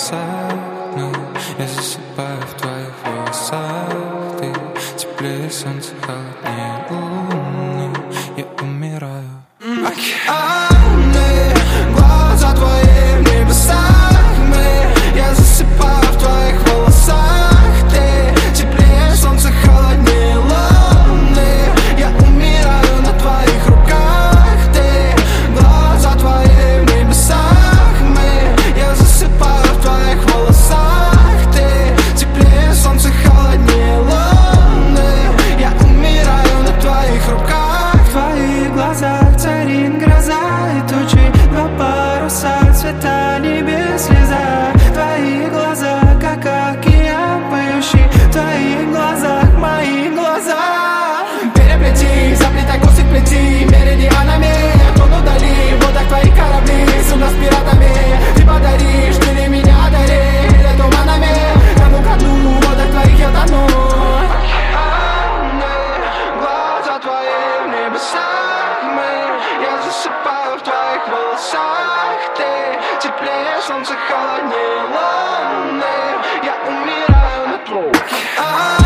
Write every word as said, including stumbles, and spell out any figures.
волосах. Я засыпаю в твоих волосах. Ты теплее солнца, холоднее луны. Я умираю. Океаны, глаза твои в небесах. Мы, я засыпаю в твоих волосах. Ты теплее солнца, холоднее луны. Я умираю на твоих руках. Ты, глаза твои в небесах. Мы, я засыпаю в твоих волосах. Ты теплее солнца, холоднее луны. Я умираю на твоих руках. В твоих глазах царит гроза и тучи, два паруса, цвета небес, слеза. В твоих глазах, как океан поющий, в твоих глазах мои глаза. Переплети, заплетай косы, плети меридианами. Тон удали, в водах твоих корабли, судно с пиратами. Ты подаришь, ты ли меня одари, или туманами. Кому ко дну, в водах твоих я тону. Глаза твои в небесах. Мы, я засыпаю в твоих волосах. Ты теплее солнца, холоднее луны. Я умираю на твоих.